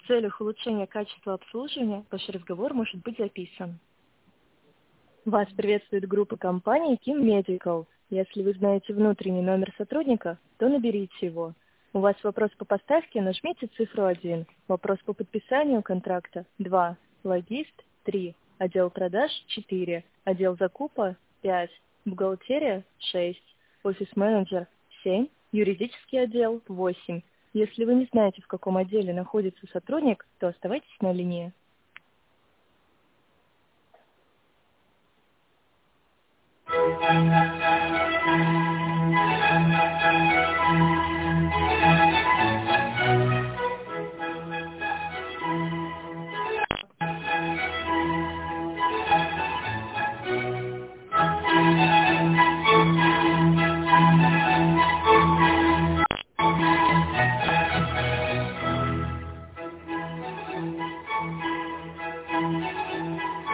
В целях улучшения качества обслуживания ваш разговор может быть записан. Вас приветствует группа компании Kim Medical. Если вы знаете внутренний номер сотрудника, то наберите его. У вас вопрос по поставке, нажмите цифру 1. Вопрос по подписанию контракта 2. Логист 3. Отдел продаж 4. Отдел закупа 5. Бухгалтерия 6. Офис-менеджер 7. Юридический отдел 8. Если вы не знаете, в каком отделе находится сотрудник, то оставайтесь на линии.